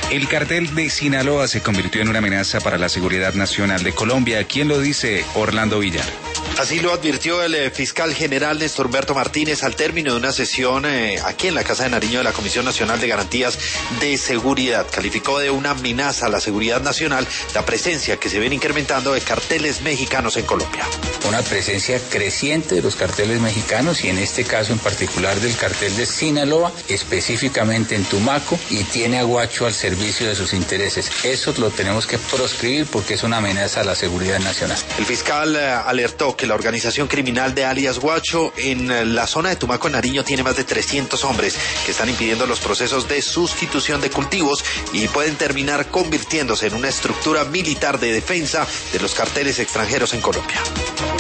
El cartel de Sinaloa se convirtió en una amenaza para la seguridad nacional de Colombia. ¿Quién lo dice? Orlando Villar. Así lo advirtió el fiscal general Néstor Humberto Martínez al término de una sesión aquí en la Casa de Nariño de la Comisión Nacional de Garantías de Seguridad. Calificó de una amenaza a la seguridad nacional la presencia que se viene incrementando de carteles mexicanos en Colombia. Una presencia creciente de los carteles mexicanos y en este caso en particular del cartel de Sinaloa, específicamente en Tumaco, y tiene a Guacho al servicio de sus intereses. Eso lo tenemos que proscribir porque es una amenaza a la seguridad nacional. El fiscal alertó que la organización criminal de alias Guacho en la zona de Tumaco, en Nariño, tiene más de 300 hombres que están impidiendo los procesos de sustitución de cultivos y pueden terminar convirtiéndose en una estructura militar de defensa de los carteles extranjeros en Colombia.